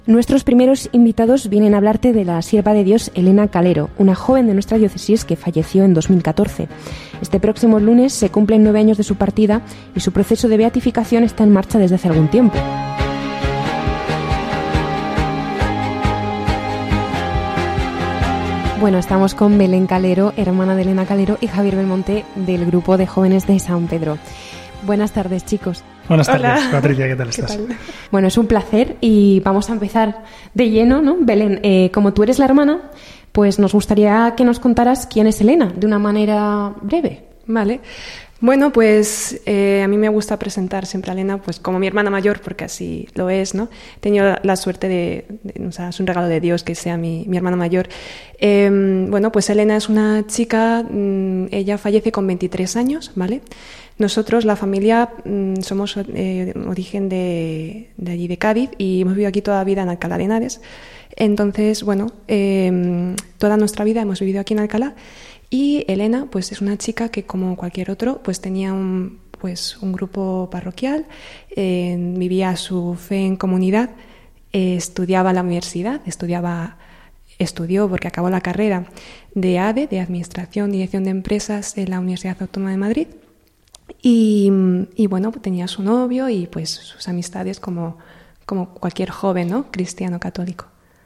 Nuestros primeros invitados vienen a hablarte de la sierva de Dios Elena Calero, una joven de nuestra diócesis que falleció en 2014. Este próximo lunes se cumplen 9 años de su partida y su proceso de beatificación está en marcha desde hace algún tiempo. Bueno, estamos con Belén Calero, hermana de Elena Calero, y Javier Belmonte del grupo de jóvenes de San Pedro. Buenas tardes, chicos. Buenas tardes, Hola. Patricia, ¿qué tal estás? ¿Qué tal? Bueno, es un placer y vamos a empezar de lleno, ¿no? Belén, como tú eres la hermana, pues nos gustaría que nos contaras quién es Elena, de una manera breve. Vale. Bueno, pues a mí me gusta presentar siempre a Elena pues como mi hermana mayor, porque así lo es, ¿no? He tenido la suerte o sea, es un regalo de Dios que sea mi hermana mayor. Bueno, pues Elena es una chica, ella fallece con 23 años, ¿vale? Nosotros, la familia, somos origen de allí de Cádiz y hemos vivido aquí toda la vida en Alcalá de Henares. Entonces, bueno, toda nuestra vida hemos vivido aquí en Alcalá. Y Elena, pues es una chica que, como cualquier otro, pues tenía un grupo parroquial, vivía su fe en comunidad, estudiaba en la universidad, estudió porque acabó la carrera de ADE, de Administración y Dirección de Empresas, en la Universidad Autónoma de Madrid. Y bueno, pues tenía su novio y pues sus amistades como cualquier joven, ¿no? Cristiano católico.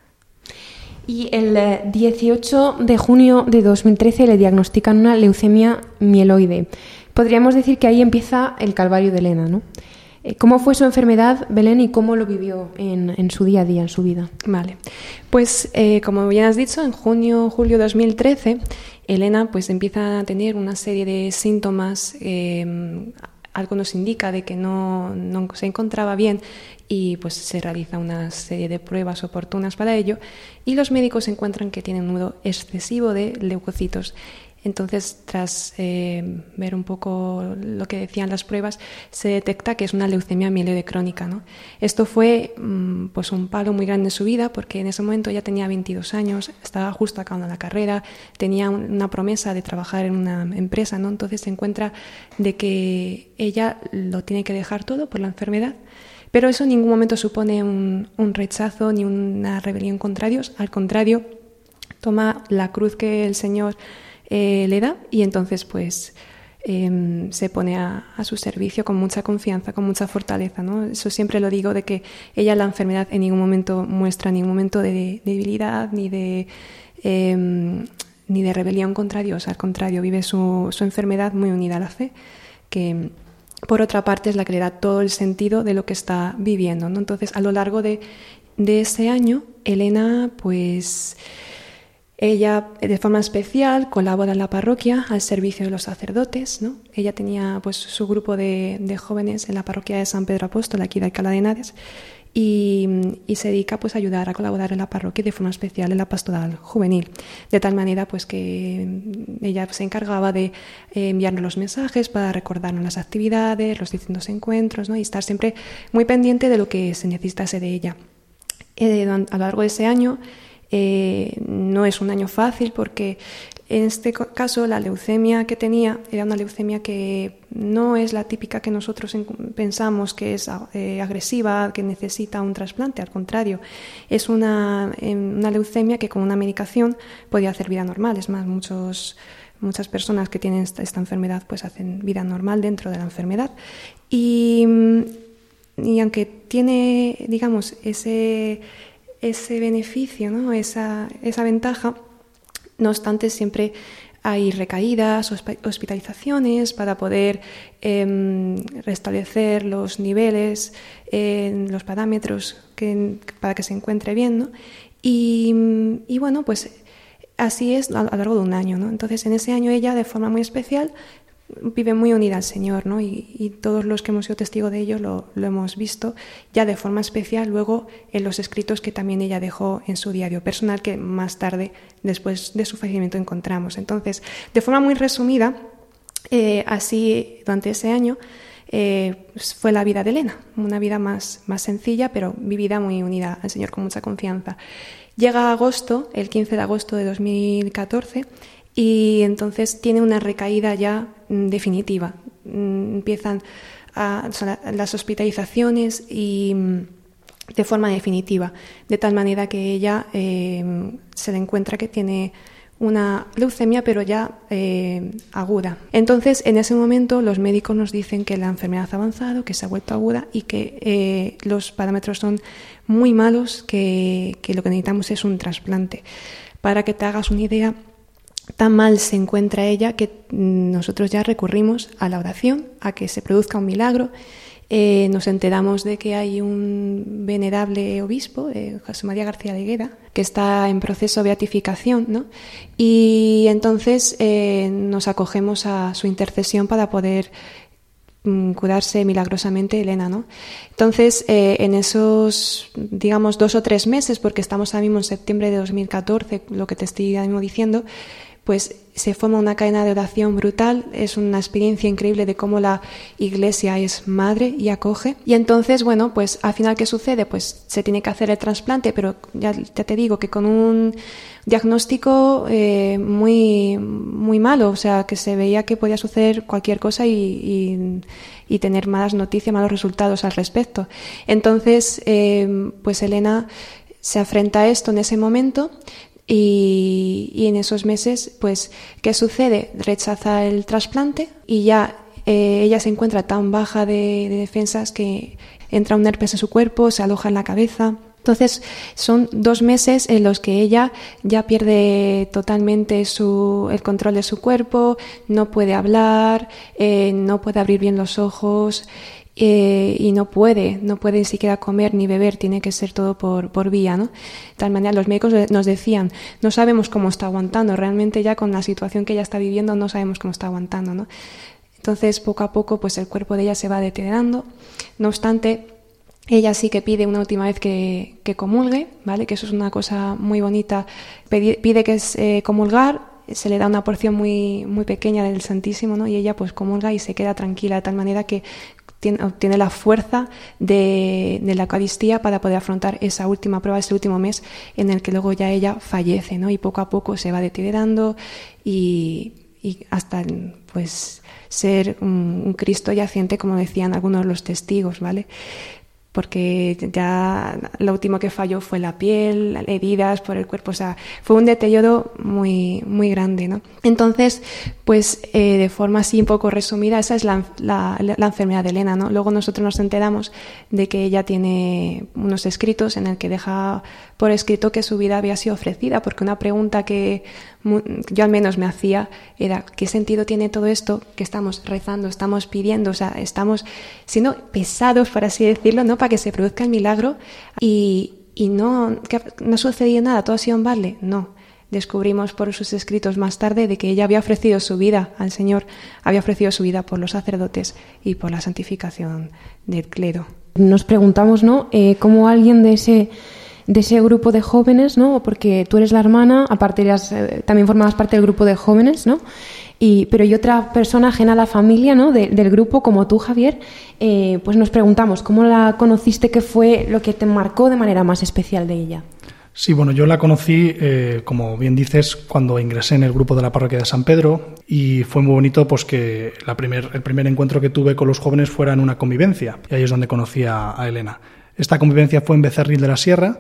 Y el 18 de junio de 2013 le diagnostican una leucemia mieloide. Podríamos decir que ahí empieza el calvario de Elena, ¿no? ¿Cómo fue su enfermedad, Belén, y cómo lo vivió en su día a día, en su vida? Vale, pues como bien has dicho, en julio de 2013, Elena pues empieza a tener una serie de síntomas. Algo nos indica de que no se encontraba bien y pues se realiza una serie de pruebas oportunas para ello y los médicos encuentran que tiene un número excesivo de leucocitos. Entonces, tras ver un poco lo que decían las pruebas, se detecta que es una leucemia mieloide crónica, ¿no? Esto fue pues un palo muy grande en su vida porque en ese momento ya tenía 22 años, estaba justo acabando la carrera, tenía una promesa de trabajar en una empresa, ¿no? Entonces se encuentra de que ella lo tiene que dejar todo por la enfermedad, pero eso en ningún momento supone un rechazo ni una rebelión contra Dios, al contrario, toma la cruz que el Señor le da y entonces pues se pone a su servicio con mucha confianza, con mucha fortaleza, ¿no? Eso siempre lo digo, de que ella la enfermedad en ningún momento muestra ningún momento de debilidad ni de rebelión contra Dios, al contrario, vive su enfermedad muy unida a la fe, que por otra parte es la que le da todo el sentido de lo que está viviendo, ¿no? Entonces, a lo largo de ese año, Elena pues ella, de forma especial, colabora en la parroquia al servicio de los sacerdotes, ¿no? Ella tenía pues su grupo de jóvenes en la parroquia de San Pedro Apóstol, aquí de Alcalá de Henares, y se dedica pues a ayudar, a colaborar en la parroquia, de forma especial en la pastoral juvenil, de tal manera pues que ella se encargaba de enviarnos los mensajes para recordarnos las actividades, los distintos encuentros, ¿no? Y estar siempre muy pendiente de lo que se necesitase de ella. A lo largo de ese año, no es un año fácil porque en este caso la leucemia que tenía era una leucemia que no es la típica que nosotros pensamos que es agresiva, que necesita un trasplante, al contrario, es una leucemia que con una medicación podía hacer vida normal. Es más, muchas personas que tienen esta enfermedad pues hacen vida normal dentro de la enfermedad y aunque tiene, digamos, ese beneficio, ¿no? esa ventaja, no obstante siempre hay recaídas, hospitalizaciones para poder restablecer los niveles, los parámetros para que se encuentre bien, ¿no? Y bueno, pues así es a lo largo de un año, ¿no? Entonces en ese año ella, de forma muy especial, vive muy unida al Señor, ¿no? Y todos los que hemos sido testigos de ello lo hemos visto ya de forma especial luego en los escritos que también ella dejó en su diario personal, que más tarde, después de su fallecimiento, encontramos. Entonces, de forma muy resumida, así durante ese año fue la vida de Elena, una vida más sencilla, pero vivida muy unida al Señor, con mucha confianza. Llega agosto, el 15 de agosto de 2014, y entonces tiene una recaída ya definitiva. Empiezan las hospitalizaciones y de forma definitiva, de tal manera que ella se le encuentra que tiene una leucemia, pero ya aguda. Entonces, en ese momento, los médicos nos dicen que la enfermedad ha avanzado, que se ha vuelto aguda y que los parámetros son muy malos, que lo que necesitamos es un trasplante. Para que te hagas una idea, tan mal se encuentra ella que nosotros ya recurrimos a la oración, a que se produzca un milagro. Nos enteramos de que hay un venerable obispo, José María García de Higuera, que está en proceso de beatificación, ¿no? Y entonces nos acogemos a su intercesión para poder curarse milagrosamente Elena, ¿no? Entonces, en esos, digamos, 2 o 3 meses, porque estamos ahora mismo en septiembre de 2014, lo que te estoy ahora mismo diciendo, pues se forma una cadena de oración brutal. Es una experiencia increíble de cómo la Iglesia es madre y acoge. Y entonces, bueno, pues al final, ¿qué sucede? Pues se tiene que hacer el trasplante, pero ya te digo que con un diagnóstico muy, muy malo, o sea, que se veía que podía suceder cualquier cosa y tener malas noticias, malos resultados al respecto. Entonces, pues Elena se enfrenta a esto en ese momento. Y en esos meses, pues, ¿qué sucede? Rechaza el trasplante y ya ella se encuentra tan baja de defensas que entra un herpes en su cuerpo, se aloja en la cabeza. Entonces, son 2 meses en los que ella ya pierde totalmente el control de su cuerpo, no puede hablar, no puede abrir bien los ojos. Y no puede ni siquiera comer ni beber, tiene que ser todo por vía, ¿no? De tal manera, los médicos nos decían, no sabemos cómo está aguantando, realmente ya con la situación que ella está viviendo no sabemos cómo está aguantando, ¿no? Entonces, poco a poco, pues el cuerpo de ella se va deteriorando. No obstante, ella sí que pide una última vez que comulgue, ¿vale? Que eso es una cosa muy bonita. Pide que es comulgar, se le da una porción muy, muy pequeña del Santísimo, ¿no? Y ella pues comulga y se queda tranquila, de tal manera que obtiene la fuerza de la Eucaristía para poder afrontar esa última prueba, ese último mes en el que luego ya ella fallece, ¿no? Y poco a poco se va deteriorando y hasta pues ser un Cristo yaciente, como decían algunos de los testigos, ¿vale? Porque ya lo último que falló fue la piel, heridas por el cuerpo, o sea, fue un deterioro muy, muy grande, ¿no? Entonces, pues de forma así un poco resumida, esa es la enfermedad de Elena, ¿no? Luego nosotros nos enteramos de que ella tiene unos escritos en el que deja por escrito que su vida había sido ofrecida, porque una pregunta que yo al menos me hacía era ¿qué sentido tiene todo esto que estamos rezando, estamos pidiendo, o sea, estamos siendo pesados, por así decirlo, ¿no? Para que se produzca el milagro y no ha sucedido nada, todo ha sido en balde? No. Descubrimos por sus escritos más tarde de que ella había ofrecido su vida al Señor, había ofrecido su vida por los sacerdotes y por la santificación del clero. Nos preguntamos, ¿no? ¿Cómo alguien de ese grupo de jóvenes, ¿no? Porque tú eres la hermana, aparte también formabas parte del grupo de jóvenes, ¿no? Pero hay otra persona ajena a la familia, ¿no? del grupo, como tú, Javier, pues nos preguntamos, ¿cómo la conociste? ¿Qué fue lo que te marcó de manera más especial de ella? Sí, bueno, yo la conocí, como bien dices, cuando ingresé en el grupo de la parroquia de San Pedro, y fue muy bonito pues que el primer encuentro que tuve con los jóvenes fuera en una convivencia, y ahí es donde conocí a Elena. Esta convivencia fue en Becerril de la Sierra,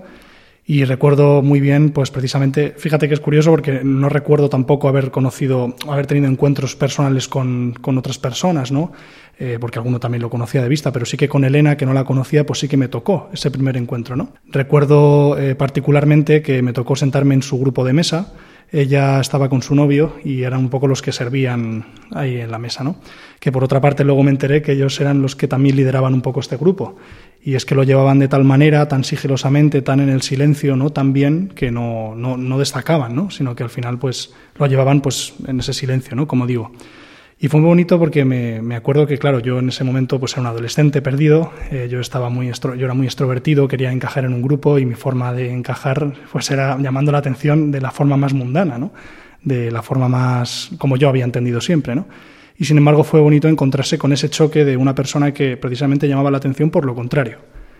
y recuerdo muy bien, pues precisamente, fíjate que es curioso porque no recuerdo tampoco haber tenido encuentros personales con otras personas, ¿no? Porque alguno también lo conocía de vista, pero sí que con Elena, que no la conocía, pues sí que me tocó ese primer encuentro, ¿no? Recuerdo particularmente que me tocó sentarme en su grupo de mesa. Ella estaba con su novio y eran un poco los que servían ahí en la mesa, ¿no? Que por otra parte luego me enteré que ellos eran los que también lideraban un poco este grupo. Y es que lo llevaban de tal manera, tan sigilosamente, tan en el silencio, ¿no? Tan bien, que no destacaban, ¿no? Sino que al final pues lo llevaban pues en ese silencio, ¿no? Como digo. Y fue muy bonito porque me acuerdo que, claro, yo en ese momento pues era un adolescente perdido, yo era muy extrovertido, quería encajar en un grupo y mi forma de encajar pues era llamando la atención de la forma más mundana, ¿no? De la forma más como yo había entendido siempre, ¿no? Y sin embargo fue bonito encontrarse con ese choque de una persona que precisamente llamaba la atención por lo contrario.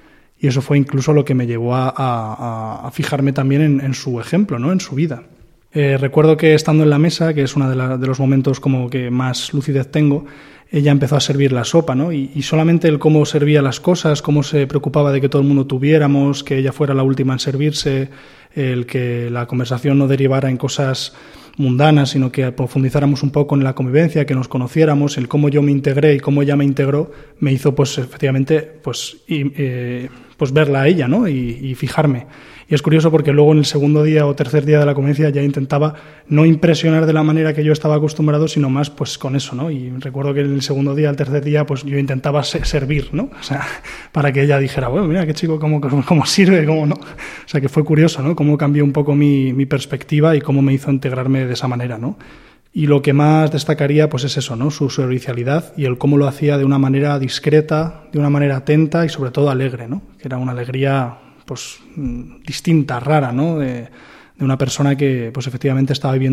Y eso fue incluso lo que me llevó a fijarme también en su ejemplo, ¿no? En su vida. Recuerdo que estando en la mesa, que es uno de los momentos como que más lucidez tengo, ella empezó a servir la sopa, ¿no? Y solamente el cómo servía las cosas, cómo se preocupaba de que todo el mundo tuviéramos, que ella fuera la última en servirse, el que la conversación no derivara en cosas mundanas, sino que profundizáramos un poco en la convivencia, que nos conociéramos, el cómo yo me integré y cómo ella me integró, me hizo pues efectivamente pues verla a ella, ¿no? Y fijarme. Y es curioso porque luego en el segundo día o tercer día de la convivencia ya intentaba no impresionar de la manera que yo estaba acostumbrado, sino más pues con eso, ¿no? Y recuerdo que en el segundo día, el tercer día, pues yo intentaba servir, ¿no? O sea, para que ella dijera, bueno, mira qué chico, cómo sirve, cómo no. O sea, que fue curioso, ¿no? Cómo cambió un poco mi perspectiva y cómo me hizo integrarme de esa manera, ¿no? Y lo que más destacaría pues es eso, ¿no? Su servicialidad y el cómo lo hacía de una manera discreta, de una manera atenta y sobre todo alegre, ¿no? Que era una alegría pues distinta, rara, ¿no? De una persona que pues efectivamente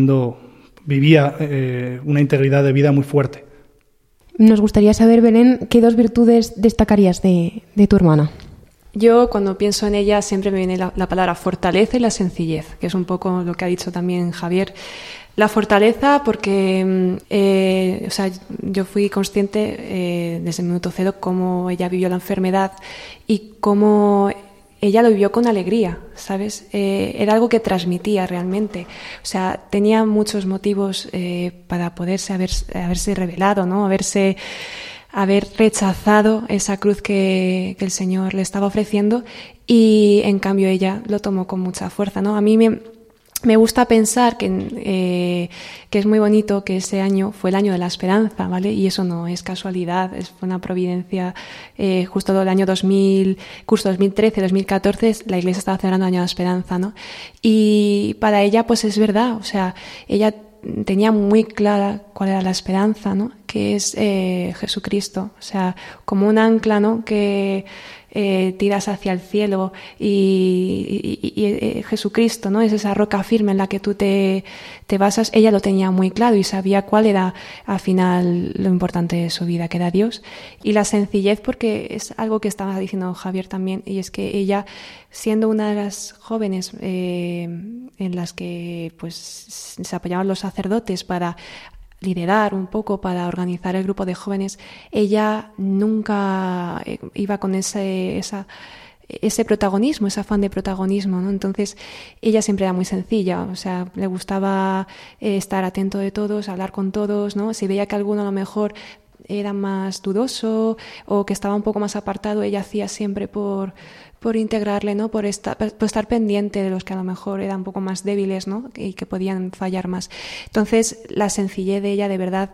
vivía una integridad de vida muy fuerte. Nos gustaría saber, Belén, ¿qué 2 virtudes destacarías de tu hermana? Yo cuando pienso en ella siempre me viene la palabra fortaleza y la sencillez, que es un poco lo que ha dicho también Javier. La fortaleza porque yo fui consciente desde el minuto cero cómo ella vivió la enfermedad y cómo ella lo vivió con alegría, ¿sabes? Era algo que transmitía realmente. O sea, tenía muchos motivos para poderse haberse revelado, ¿no? Haber rechazado esa cruz que el Señor le estaba ofreciendo y en cambio ella lo tomó con mucha fuerza, ¿no? A mí me gusta pensar que es muy bonito que ese año fue el año de la esperanza, ¿vale? Y eso no es casualidad, fue una providencia. Justo el año 2000, curso 2013-2014, la Iglesia estaba celebrando el año de la esperanza, ¿no? Y para ella, pues es verdad, o sea, ella tenía muy clara cuál era la esperanza, ¿no? Que es Jesucristo, o sea, como un ancla, ¿no? Que tiras hacia el cielo y Jesucristo, ¿no? Es esa roca firme en la que tú te basas. Ella lo tenía muy claro y sabía cuál era al final lo importante de su vida, que era Dios. Y la sencillez, porque es algo que estaba diciendo Javier también, y es que ella, siendo una de las jóvenes en las que pues se apoyaban los sacerdotes para liderar un poco, para organizar el grupo de jóvenes, ella nunca iba con ese protagonismo, ese afán de protagonismo, ¿no? Entonces ella siempre era muy sencilla, o sea, le gustaba estar atento de todos, hablar con todos, ¿no? Si veía que alguno a lo mejor era más dudoso o que estaba un poco más apartado, ella hacía siempre por integrarle, ¿no? Por estar pendiente de los que a lo mejor eran un poco más débiles, ¿no? Y que podían fallar más. Entonces, la sencillez de ella, de verdad,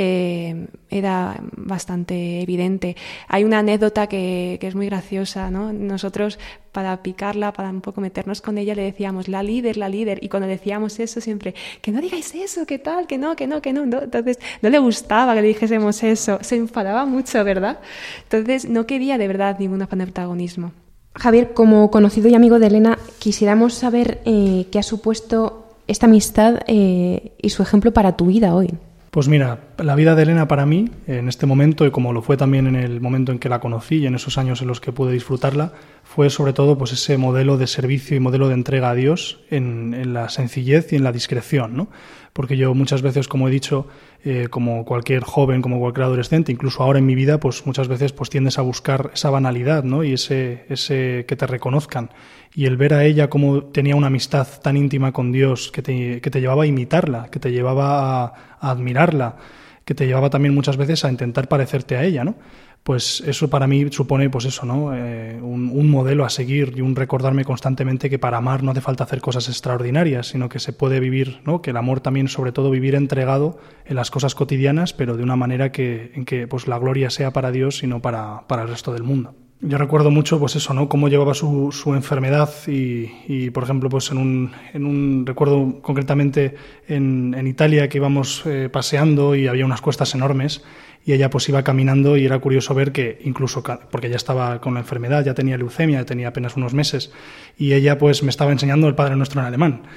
era bastante evidente. Hay una anécdota que es muy graciosa, ¿no? Nosotros, para picarla, para un poco meternos con ella, le decíamos la líder, y cuando decíamos eso siempre, que no digáis eso, que tal, que no. Entonces, no le gustaba que le dijésemos eso, se enfadaba mucho, ¿verdad? Entonces, no quería de verdad ningún afán de protagonismo. Javier, como conocido y amigo de Elena, quisiéramos saber qué ha supuesto esta amistad y su ejemplo para tu vida hoy. Pues mira, la vida de Elena para mí, en este momento, y como lo fue también en el momento en que la conocí y en esos años en los que pude disfrutarla, fue sobre todo pues ese modelo de servicio y modelo de entrega a Dios en la sencillez y en la discreción, ¿no? Porque yo muchas veces, como he dicho, como cualquier joven, como cualquier adolescente, incluso ahora en mi vida, pues muchas veces pues tiendes a buscar esa banalidad, ¿no? Y ese que te reconozcan. Y el ver a ella cómo tenía una amistad tan íntima con Dios que te llevaba a imitarla, que te llevaba a admirarla, que te llevaba también muchas veces a intentar parecerte a ella, ¿no? Pues eso para mí supone, pues eso, ¿no? Un modelo a seguir y un recordarme constantemente que para amar no hace falta hacer cosas extraordinarias, sino que se puede vivir, ¿no? Que el amor también, sobre todo, vivir entregado en las cosas cotidianas, pero de una manera en que pues la gloria sea para Dios y no para el resto del mundo. Yo recuerdo mucho, pues eso, ¿no? Cómo llevaba su enfermedad y, por ejemplo, pues recuerdo concretamente en Italia que íbamos paseando y había unas cuestas enormes y ella pues iba caminando y era curioso ver que incluso, porque ya estaba con la enfermedad, ya tenía leucemia, tenía apenas unos meses y ella pues me estaba enseñando el Padre Nuestro en alemán.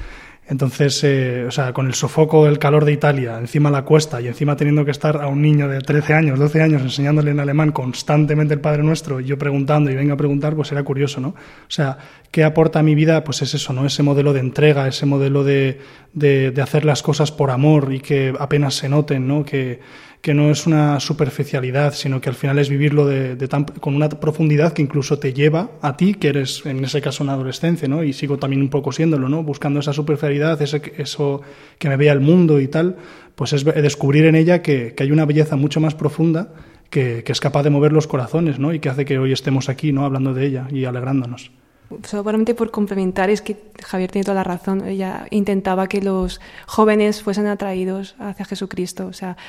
Entonces, con el sofoco, el calor de Italia, encima la cuesta y encima teniendo que estar a un niño de 13 años, 12 años enseñándole en alemán constantemente el Padre Nuestro y yo preguntando y venga a preguntar, pues era curioso, ¿no? O sea, ¿qué aporta a mi vida? Pues es eso, ¿no? Ese modelo de entrega, ese modelo de hacer las cosas por amor y que apenas se noten, ¿no? Que no es una superficialidad, sino que al final es vivirlo con una profundidad que incluso te lleva a ti, que eres en ese caso un adolescente, ¿no? Y sigo también un poco siéndolo, ¿no? Buscando esa superficialidad, eso que me vea el mundo y tal, pues es descubrir en ella que hay una belleza mucho más profunda que es capaz de mover los corazones, ¿no? Y que hace que hoy estemos aquí, ¿no? Hablando de ella y alegrándonos. Solamente por complementar, es que Javier tiene toda la razón. Ella intentaba que los jóvenes fuesen atraídos hacia Jesucristo. O sea,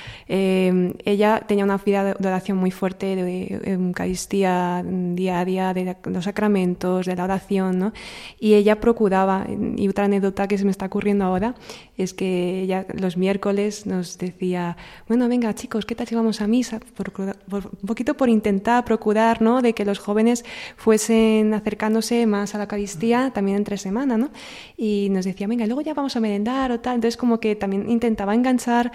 ella tenía una vida de oración muy fuerte, de Eucaristía día a día, de los sacramentos, de la oración, ¿no? Y ella procuraba, y otra anécdota que se me está ocurriendo ahora, es que ella los miércoles nos decía, bueno, venga chicos, ¿qué tal si vamos a misa? Un poquito por intentar procurar, ¿no? De que los jóvenes fuesen acercándose más a la Eucaristía también entre semana, ¿no? Y nos decía, venga, luego ya vamos a merendar o tal. Entonces como que también intentaba enganchar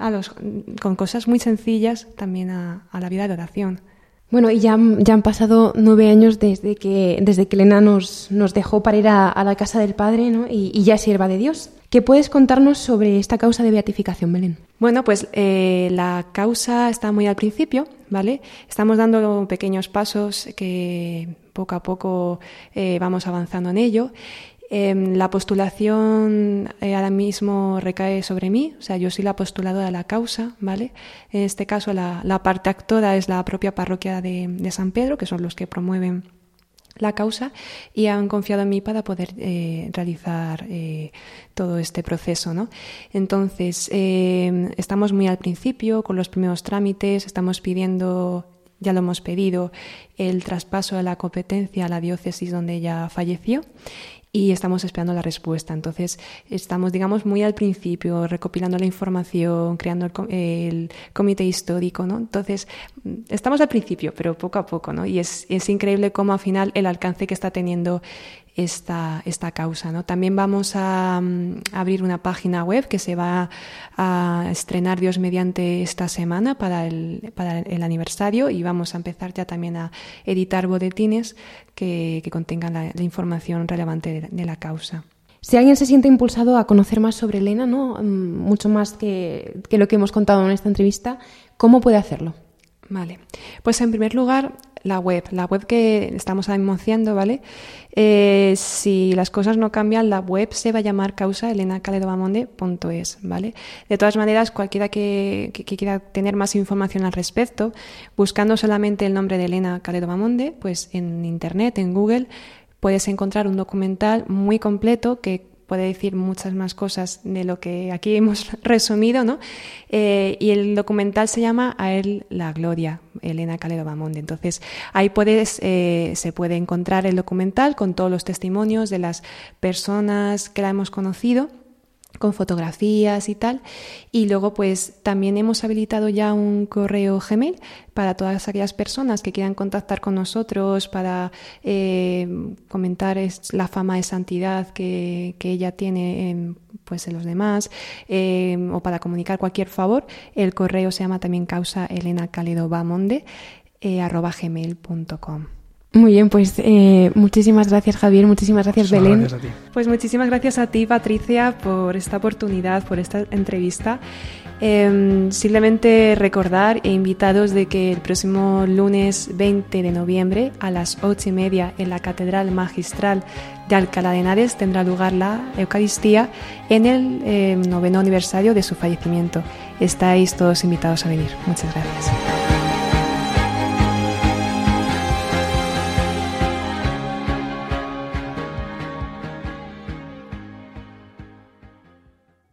con cosas muy sencillas también a la vida de oración. Bueno, y ya han pasado 9 años desde que Elena nos dejó para ir a la casa del Padre, ¿no? Y ya es sierva de Dios. ¿Qué puedes contarnos sobre esta causa de beatificación, Belén? Bueno, pues la causa está muy al principio, ¿vale? Estamos dando pequeños pasos que poco a poco vamos avanzando en ello. La postulación ahora mismo recae sobre mí, o sea, yo soy la postuladora de la causa, ¿vale? En este caso la parte actora es la propia parroquia de San Pedro, que son los que promueven la causa, y han confiado en mí para poder realizar todo este proceso, ¿no? Entonces, estamos muy al principio con los primeros trámites, estamos pidiendo, ya lo hemos pedido, el traspaso de la competencia a la diócesis donde ella falleció, y estamos esperando la respuesta. Entonces estamos, digamos, muy al principio, recopilando la información, creando el comité histórico, ¿no? Entonces estamos al principio, pero poco a poco, ¿no? Y es increíble cómo al final el alcance que está teniendo esta causa, ¿no? También vamos a abrir una página web que se va a estrenar, Dios mediante, esta semana para el aniversario, y vamos a empezar ya también a editar boletines que contengan la información relevante de la causa. Si alguien se siente impulsado a conocer más sobre Elena, ¿no? Mucho más que lo que hemos contado en esta entrevista, ¿cómo puede hacerlo? Vale, pues en primer lugar la web que estamos anunciando, ¿vale? Si las cosas no cambian, la web se va a llamar causaelenacaledobamondé.es, ¿vale? De todas maneras, cualquiera que quiera tener más información al respecto, buscando solamente el nombre de Elena Caledo-Bamonde, pues en internet, en Google, puedes encontrar un documental muy completo que puede decir muchas más cosas de lo que aquí hemos resumido, ¿no? Y el documental se llama A él la gloria, Elena Caledo-Bamonde. Entonces, ahí se puede encontrar el documental con todos los testimonios de las personas que la hemos conocido, con fotografías y tal. Y luego pues también hemos habilitado ya un correo Gmail para todas aquellas personas que quieran contactar con nosotros para comentar la fama de santidad que ella tiene pues en los demás, o para comunicar cualquier favor. El correo se llama también causaelenacaledobamondé@gmail.com. Muy bien, pues muchísimas gracias, Javier, muchísimas gracias, Belén. Gracias a ti. Pues muchísimas gracias a ti, Patricia, por esta oportunidad, por esta entrevista. Simplemente recordar e invitaros de que el próximo lunes 20 de noviembre a las 8:30 en la Catedral Magistral de Alcalá de Henares tendrá lugar la Eucaristía en el 9º aniversario de su fallecimiento. Estáis todos invitados a venir. Muchas gracias.